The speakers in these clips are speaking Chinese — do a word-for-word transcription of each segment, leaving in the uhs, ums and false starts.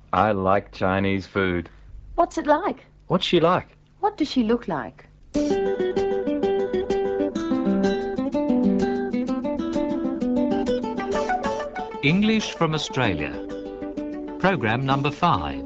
I like Chinese food. What's it like? What's she like? What does she look like? English from Australia. Program number five.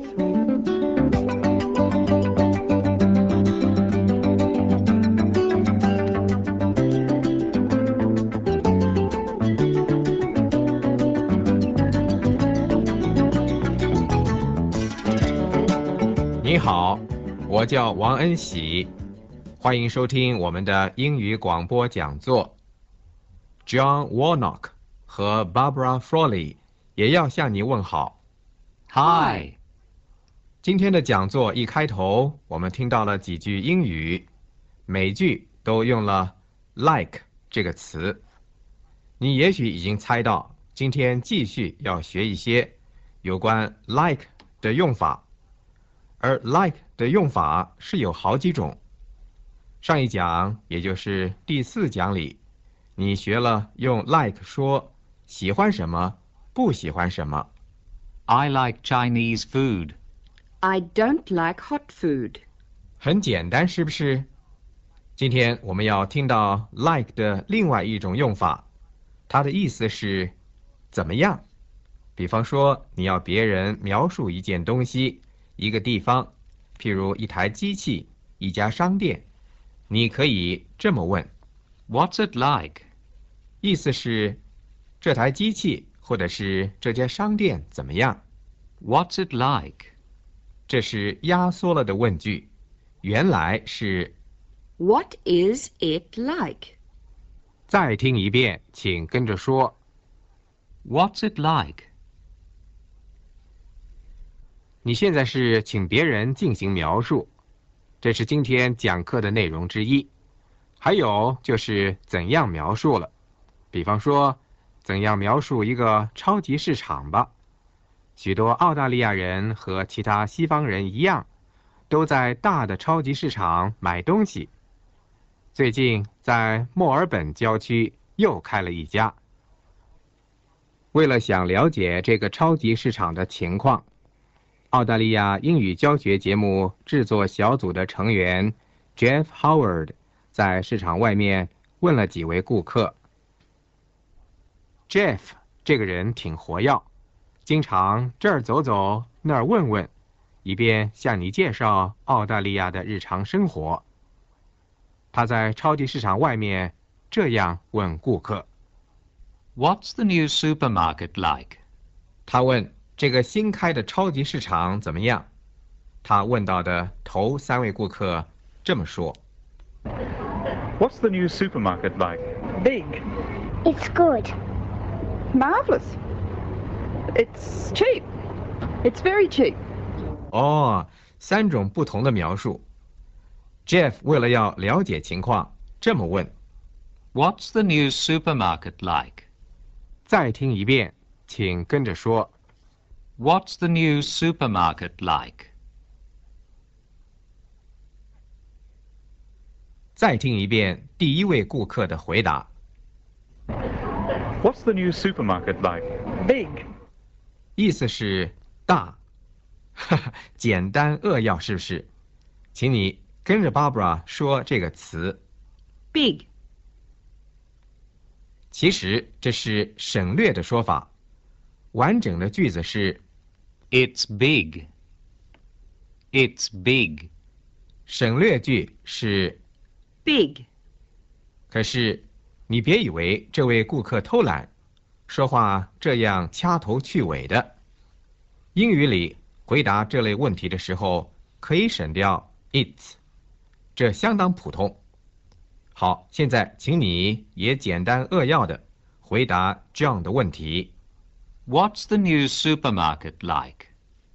你好，我叫王恩喜，欢迎收听我们的英语广播讲座。John Warnock 和 Barbara Frawley 也要向你问好。 Hi。 今天的讲座一开头，我们听到了几句英语，每句都用了 like 这个词。你也许已经猜到，今天继续要学一些有关 like 的用法。而 like 的用法是有好几种。上一讲，也就是第四讲里，你学了用 like 说喜欢什么，不喜欢什么。 I like Chinese food. I don't like hot food. 很简单，是不是？今天我们要听到 like 的另外一种用法，它的意思是怎么样。比方说，你要别人描述一件东西，一个地方，譬如一台机器，一家商店，你可以这么问 What's it like? 意思是这台机器或者是这家商店怎么样。 What's it like? 这是压缩了的问句，原来是 What is it like? 再听一遍，请跟着说 What's it like? 你现在是请别人进行描述，这是今天讲课的内容之一。还有就是怎样描述了，比方说怎样描述一个超级市场吧。许多澳大利亚人和其他西方人一样，都在大的超级市场买东西。最近在墨尔本郊区又开了一家。为了想了解这个超级市场的情况，澳大利亚英语教学节目制作小组的成员 Jeff Howard 在市场外面问了几位顾客。Jeff 这个人挺活跃，经常这儿走走那儿问问，以便向你介绍澳大利亚的日常生活。他在超级市场外面这样问顾客 What's the new supermarket like? 他问这个新开的超级市场怎么样？他问到的头三位顾客这么说 What's the new supermarket like? Big. It's good. Marvellous. It's cheap. It's very cheap. 哦，三种不同的描述。Jeff 为了要了解情况，这么问 What's the new supermarket like? 再听一遍，请跟着说 What's the new supermarket like? 再听一遍第一位顾客的回答。 What's the new supermarket like? Big. 意思是大，哈哈，简单扼要，是不是？请你跟着 Barbara 说这个词。 Big. 其实这是省略的说法，完整的句子是 It's big. It's big. 省略句是 Big. 可是你别以为这位顾客偷懒，说话这样掐头去尾的。英语里回答这类问题的时候，可以省掉 it's， 这相当普通。好，现在请你也简单扼要的回答 John 的问题。 What's the new supermarket like?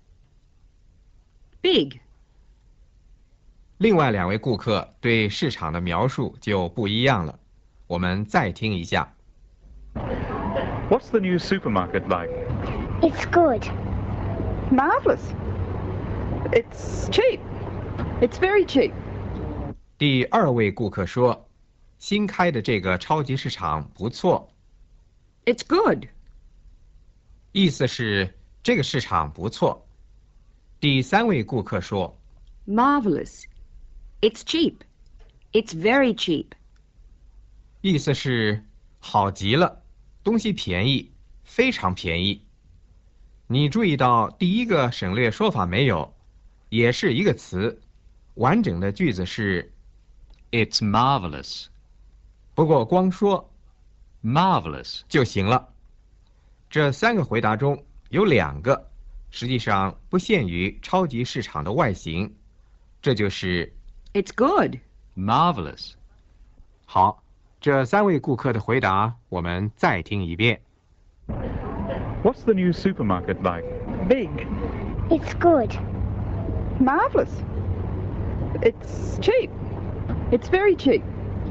Big. 另外两位顾客对市场的描述就不一样了，我们再听一下。 What's the new supermarket like? It's good. Marvellous. It's cheap. It's very cheap. 第二位顾客说，新开的这个超级市场不错。 It's good. 意思是这个市场不错。 第三位顾客说 Marvelous. It's cheap. It's very cheap. 意思是好极了，东西便宜，非常便宜。你注意到第一个省略说法没有？也是一个词，完整的句子是 It's marvelous. 不过光说 Marvelous. 就行了。这三个回答中有两个实际上不限于超级市场的外形，这就是 It's good. Marvelous. 好。这三位顾客的回答我们再听一遍。 What's the new supermarket like? Big. It's good. Marvelous. It's cheap. It's very cheap.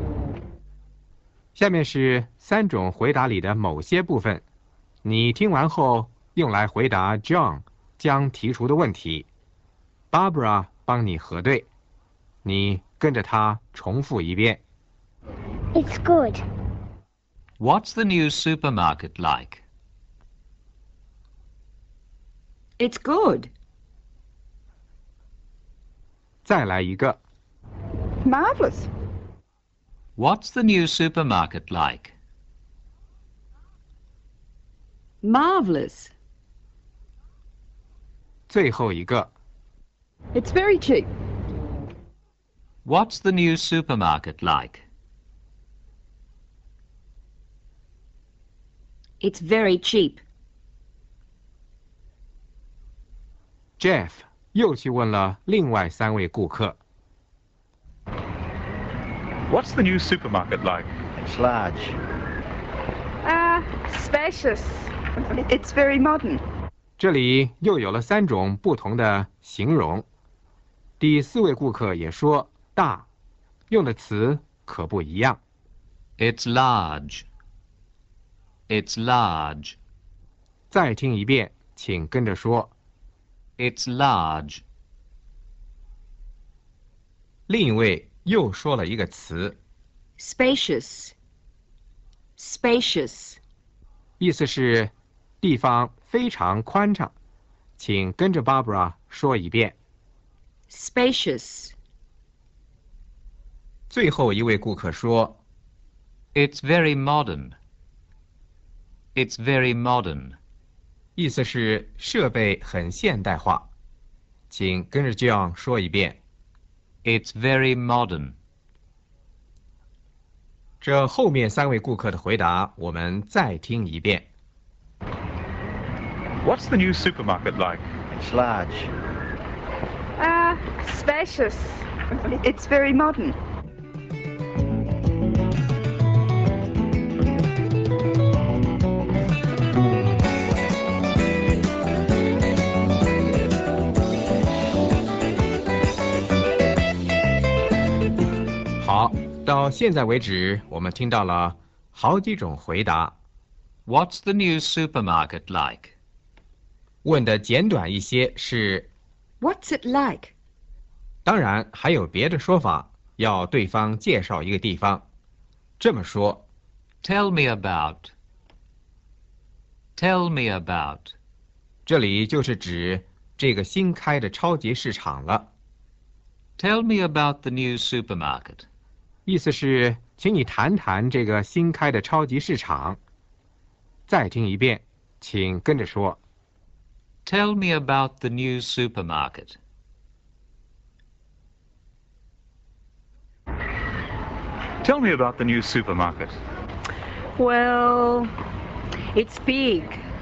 下面是三种回答里的某些部分，你听完后用来回答 John 将提出的问题。Barbara 帮你核对，你跟着他重复一遍。 It's good. What's the new supermarket like? It's good. 再来一个。 Marvelous. What's the new supermarket like? Marvelous. 最后一个。 It's very cheap. What's the new supermarket like? It's very cheap. Jeff 又去问了另外三位顾客。 What's the new supermarket like? It's large. Uh, spacious. It's very modern. 这里又有了三种不同的形容。第四位顾客也说大，用的词可不一样。 It's large. It's large. 再听一遍，请跟着说。 It's large. 另一位又说了一个词， Spacious. Spacious. 意思是地方非常宽敞。请跟着 Barbara 说一遍。 Spacious. 最后一位顾客说 It's very modern. It's very modern. 意思是设备很现代化。请跟着 John 说一遍。 It's very modern. 这后面三位顾客的回答我们再听一遍。 What's the new supermarket like? It's large. Uh, spacious. It's very modern. 好，到现在为止，我们听到了好几种回答。 What's the new supermarket like? 问的简短一些是， What's it like? 当然还有别的说法，要对方介绍一个地方。这么说 Tell me about. Tell me about. 这里就是指这个新开的超级市场了。 Tell me about the new supermarket. 意思是，请你谈谈这个新开的超级市场。再听一遍，请跟着说。 Tell me about the new supermarket. Tell me about the new supermarket. Well, it's big.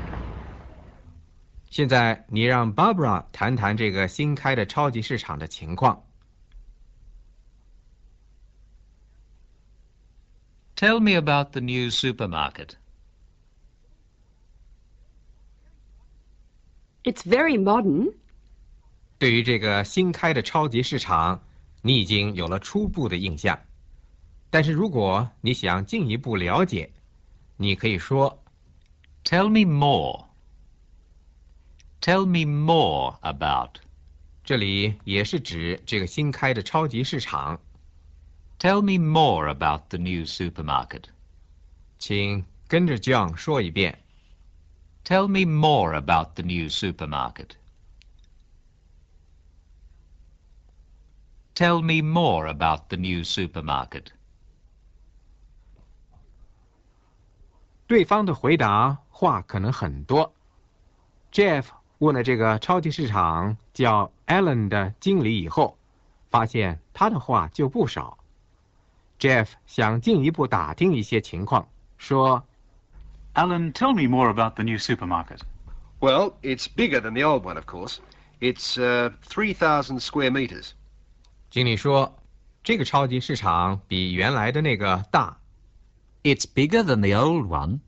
现在你让 Barbara 谈谈这个新开的超级市场的情况。 Tell me about the new supermarket. It's very modern. 对于这个新开的超级市场，你已经有了初步的印象。但是如果你想进一步了解，你可以说 Tell me more. Tell me more about. 这里也是指这个新开的超级市场。 Tell me more about the new supermarket. 请跟着 John 说一遍。 Tell me more about the new supermarket. Tell me more about the new supermarket. 对方的回答话可能很多。Jeff 问了这个超级市场叫 Alan 的经理以后，发现他的话就不少。Jeff 想进一步打听一些情况，说 Alan, tell me more about the new supermarket. Well, it's bigger than the old one, of course. It's uh, three thousand square meters. 经理说，这个超级市场比原来的那个大。 It's bigger than the old one.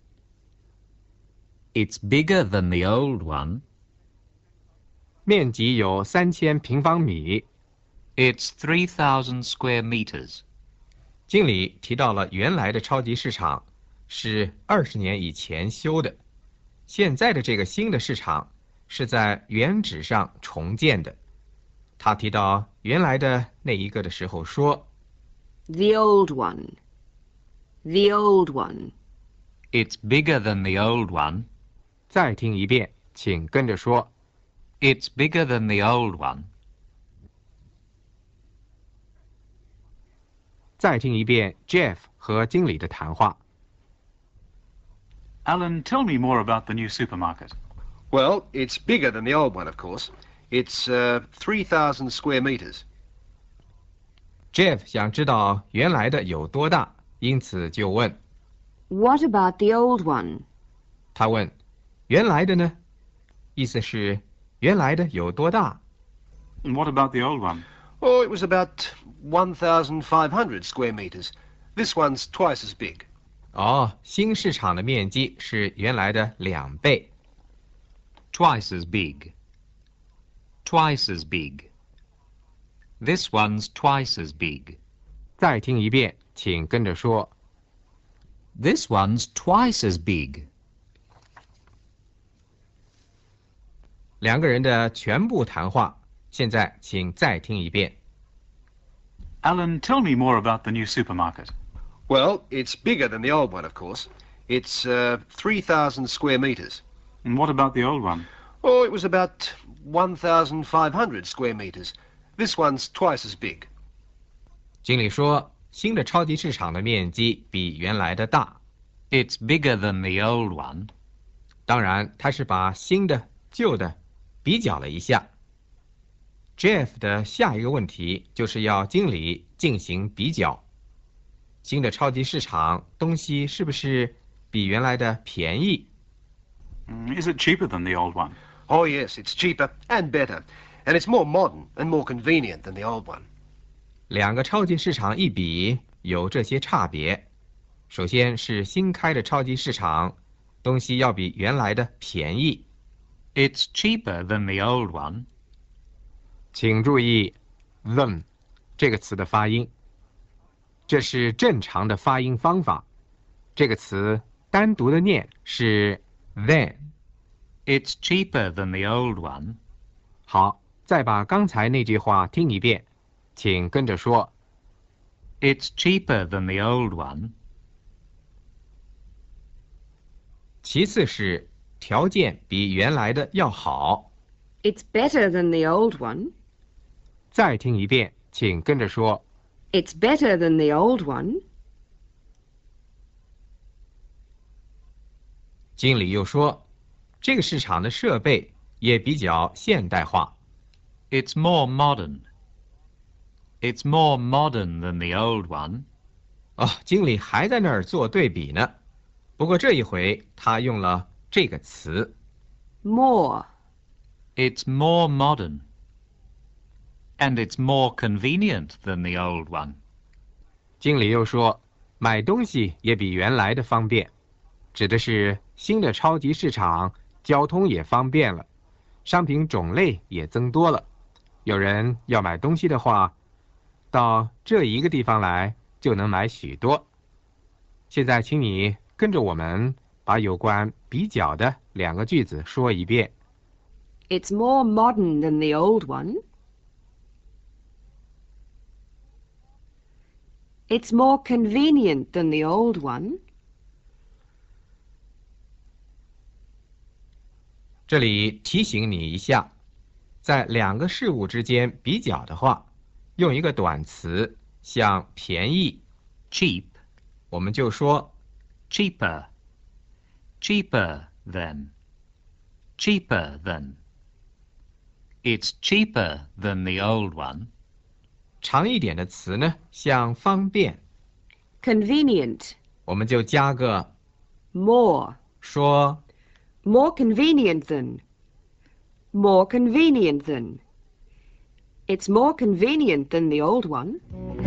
It's bigger than the old one. 面积有三千平方米。 It's three thousand square meters. 经理提到了原来的超级市场是二十年以前修的，现在的这个新的市场是在原址上重建的。他提到原来的那一个的时候说 The old one. The old one. It's bigger than the old one. 再听一遍，请跟着说。 It's bigger than the old one. 再听一遍 Jeff 和经理的谈话。 Alan, tell me more about the new supermarket. Well, it's bigger than the old one, of course. It's uh, three thousand square meters. Jeff 想知道原来的有多大，因此就问。 What about the old one? 他问，原来的呢？意思是原来的有多大？ And what about the old one? Oh, it was about one thousand five hundred square meters. This one's twice as big. 哦，新市场的面积是原来的两倍。 Twice as big. Twice as big. This one's twice as big. 再听一遍，请跟着说。 This one's twice as big. 两个人的全部谈话，现在请再听一遍。 Alan, tell me more about the new supermarket. Well, it's bigger than the old one, of course. It's uh, three thousand square meters. And what about the old one? Oh, it was about one thousand five hundred square meters. This one's twice as big. 经理说，新的超级市场的面积比原来的大。 It's bigger than the old one. 当然，他是把新的、旧的比较了一下。Jeff 的下一个问题就是要经理进行比较。新的超级市场东西是不是比原来的便宜？ Mm, Is it cheaper than the old one? Oh, yes, it's cheaper and better. And it's more modern and more convenient than the old one. 两个超级市场一比，有这些差别。首先是新开的超级市场，东西要比原来的便宜。 It's cheaper than the old one. 请注意 them 这个词的发音，这是正常的发音方法。这个词单独的念是 then。 It's cheaper than the old one. 好，再把刚才那句话听一遍，请跟着说。 It's cheaper than the old one. 其次是条件比原来的要好。 It's better than the old one. 再听一遍，请跟着说。 It's better than the old one. 经理又说，这个市场的设备也比较现代化。 It's more modern. It's more modern than the old one. 哦，经理还在那儿做对比呢。不过这一回他用了这个词。 More. It's more modern. And it's more convenient than the old one. 经理又说，买东西也比原来的方便，指的是新的超级市场，交通也方便了，商品种类也增多了。有人要买东西的话，到这一个地方来就能买许多。现在请你跟着我们把有关比较的两个句子说一遍。 It's more modern than the old one. It's more convenient than the old one. 这里提醒你一下，在两个事物之间比较的话， 用一个短词，像便宜 cheap, 我们就说 cheaper, cheaper than, cheaper than. It's cheaper than the old one. 长一点的词呢，像方便 Convenient. 我们就加个 More. 说 More convenient than. More convenient than. It's more convenient than the old one.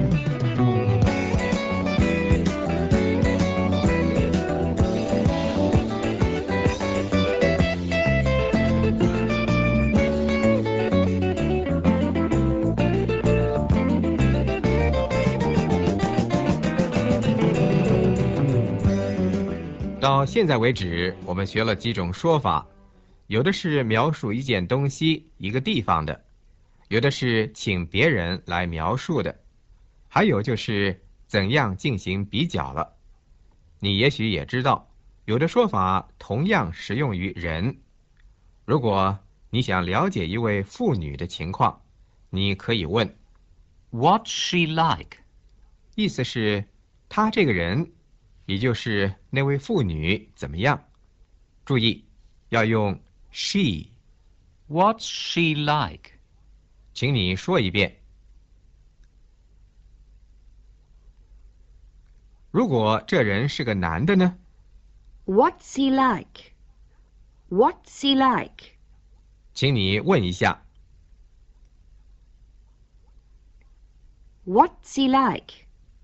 到现在为止，我们学了几种说法，有的是描述一件东西、一个地方的，有的是请别人来描述的，还有就是怎样进行比较了。你也许也知道，有的说法同样适用于人。如果你想了解一位妇女的情况，你可以问 What's she like? 意思是她这个人，也就是那位妇女怎么样。注意要用 she。 What's she like? 请你说一遍。如果这人是个男的呢？ What's he like? What's he like? 请你问一下。 What's he like?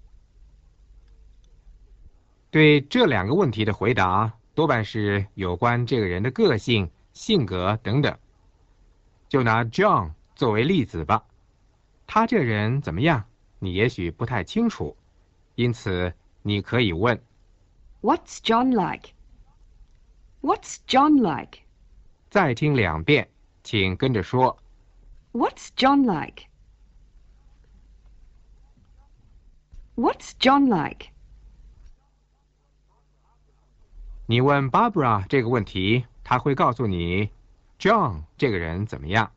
对这两个问题的回答多半是有关这个人的个性、性格等等。就拿 John 作为例子吧，他这人怎么样？你也许不太清楚，因此你可以问 What's John like? What's John like? 再听两遍，请跟着说 What's John like? What's John like? 你问 Barbara 这个问题，他会告诉你 John 这个人怎么样。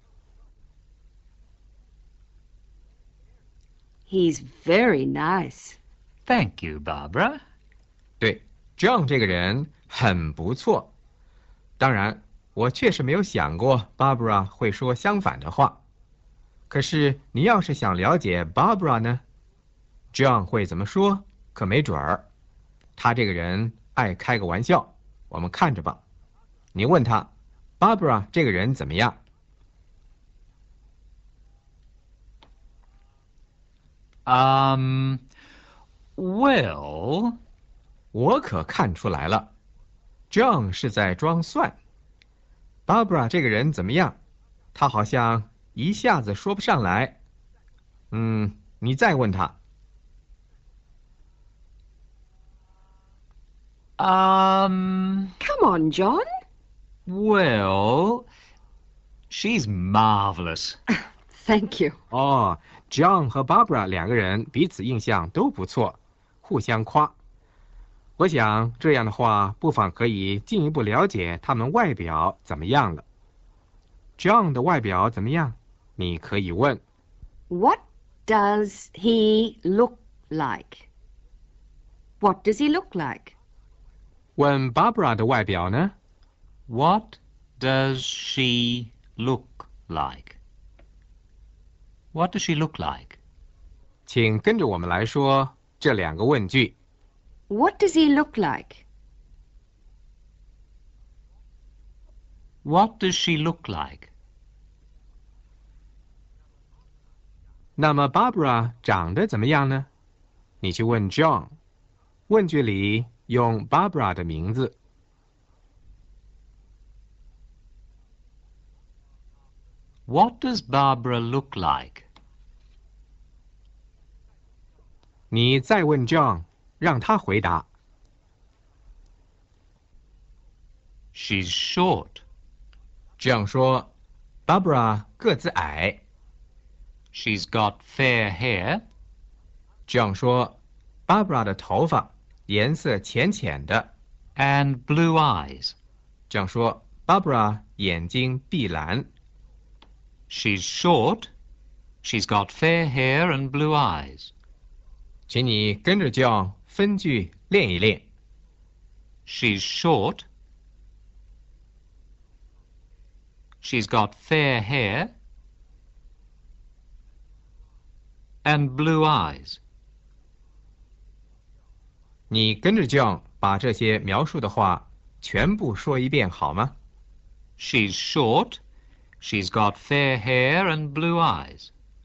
He's very nice. Thank you, Barbara. 对 John 这个人很不错。当然我确实没有想过 Barbara 会说相反的话。可是你要是想了解 Barbara 呢， John 会怎么说可没准儿。他这个人爱开个玩笑，我们看着吧。你问他 Barbara 这个人怎么样？ Um, well... 我可看出来了 John 是在装蒜。 Barbara 这个人怎么样？他好像一下子说不上来。嗯，你再问他。 Um, Come on, John. well... she's marvelous. Thank you. 哦 John 和 Barbara 两个人彼此印象都不错，互相夸。我想这样的话，不妨可以进一步了解他们外表怎么样了。John 的外表怎么样？你可以问 What does he look like? What does he look like? 问 Barbara 的外表呢？ What does she look like? What does she look like? 请跟着我们来说这两个问句。 What does he look like? What does she look like? 那么 Barbara 长得怎么样呢？你去问 John， 问句里用 Barbara 的名字。 What does Barbara look like? 你再问 John， 让他回答。 She's short. 这样说 Barbara 个子矮。 She's got fair hair. 这样说 Barbara 的头发颜色浅浅的。 And blue eyes. 这样说 Barbara 眼睛碧蓝。 She's short. She's got fair hair and blue eyes. 请你跟着 John 分句练一练。 She's short. She's got fair hair and blue eyes. 你跟着 John 把这些描述的话全部说一遍好吗？ She's short. She's got fair hair and blue eyes.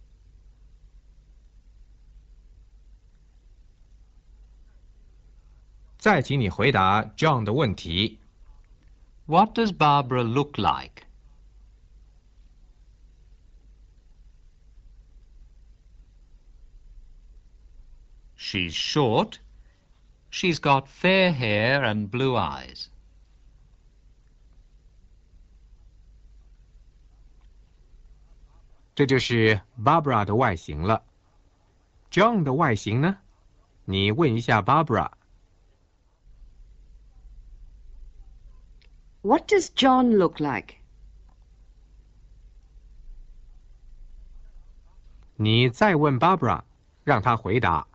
再请你回答 John 的问题。 What does Barbara look like? She's short. She's got fair hair and blue eyes. 这就是 Barbara 的外形了。John 的外形呢？你问一下 Barbara。 What does John look like? 你再问 Barbara， 让她回答。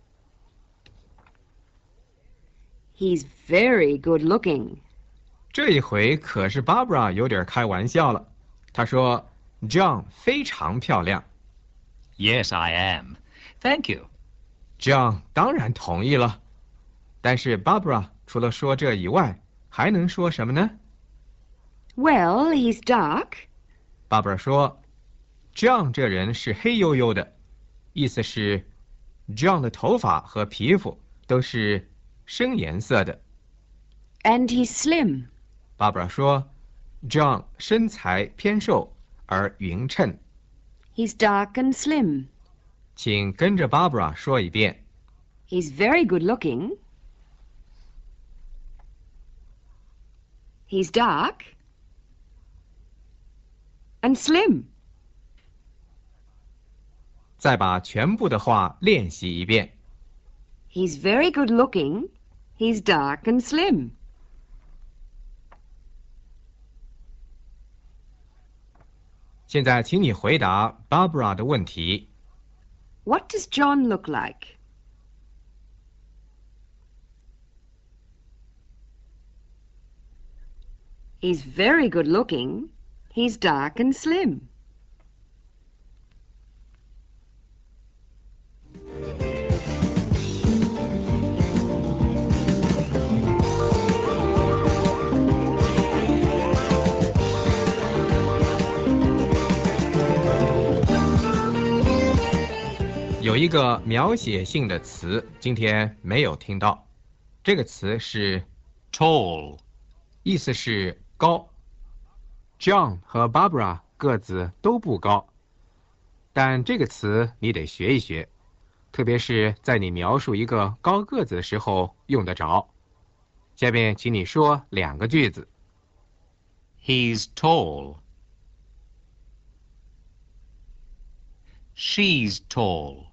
He's very good looking. 这一回可是 Barbara 有点开玩笑了。她说 John 非常漂亮。 Yes, I am. Thank you. John 当然同意了。但是 Barbara 除了说这以外，还能说什么呢？ Well, he's dark. Barbara 说 John 这人是黑黝黝的，意思是 John 的头发和皮肤都是深颜色的。 And he's slim. Barbara 说 John 身材偏瘦而匀称。 He's dark and slim. 请跟着 Barbara 说一遍。 He's very good looking. He's dark and slim. 再把全部的话练习一遍。 He's very good looking. He's dark and slim. 现在请你回答 Barbara 的问题。 What does John look like? He's very good looking. He's dark and slim. 有一个描写性的词，今天没有听到。这个词是 Tall. 意思是高。John 和 Barbara 个子都不高，但这个词你得学一学，特别是在你描述一个高个子的时候用得着。下面请你说两个句子。 He's tall. She's tall.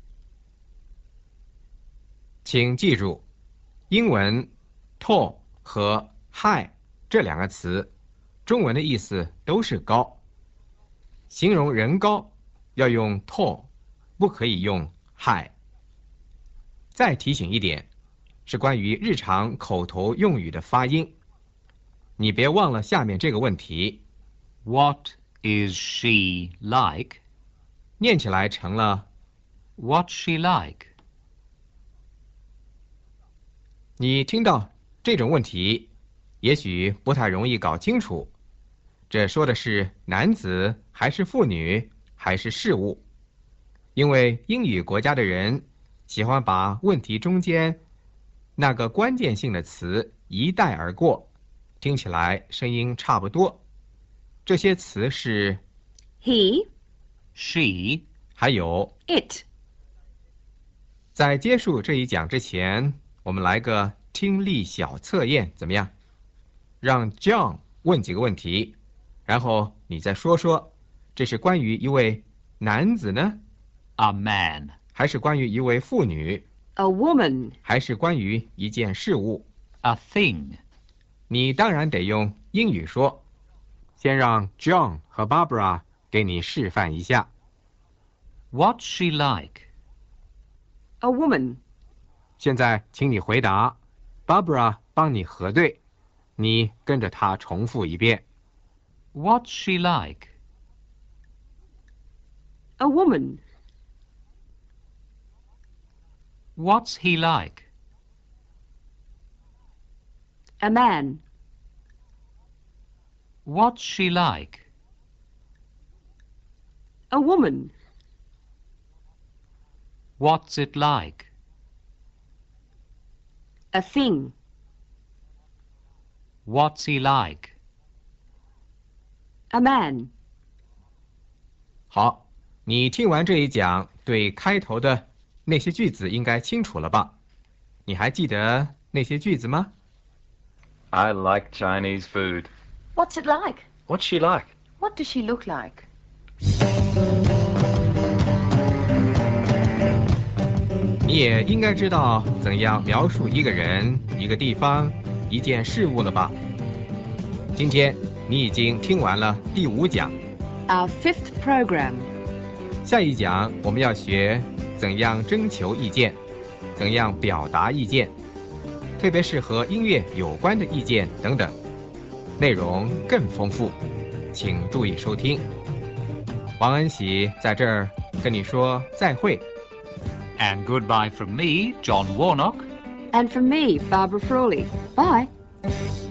请记住，英文 tall 和 high 这两个词，中文的意思都是高。形容人高要用 tall， 不可以用 high。再提醒一点，是关于日常口头用语的发音。你别忘了下面这个问题， What is she like? 念起来成了 What's she like? 你听到这种问题，也许不太容易搞清楚，这说的是男子还是妇女还是事物？因为英语国家的人喜欢把问题中间那个关键性的词一带而过，听起来声音差不多。这些词是 He, She, 还有 it. 在结束这一讲之前，我们来个听力小测验，怎么样？让 John 问几个问题，然后你再说说，这是关于一位男子呢， a man. 还是关于一位妇女， A woman. 还是关于一件事物？ A thing. 你当然得用英语说。先让 John 和 Barbara 给你示范一下。 What's she like? A woman. 现在请你回答 ，Barbara 帮你核对，你跟着她重复一遍。 What's she like? A woman. What's he like? A man. What's she like? A woman. What's it like? A thing. What's he like? A man. 好，你听完这一讲，对开头的那些句子应该清楚了吧？你还记得那些句子吗？ I like Chinese food. What's it like? What's she like? What does she look like? 你也应该知道怎样描述一个人、一个地方、一件事物了吧？今天你已经听完了第五讲， Our fifth program. 下一讲我们要学怎样征求意见，怎样表达意见，特别是和音乐有关的意见等等，内容更丰富，请注意收听。王恩喜在这儿跟你说再会。 And goodbye from me, John Warnock. And from me, Barbara Frawley. Bye.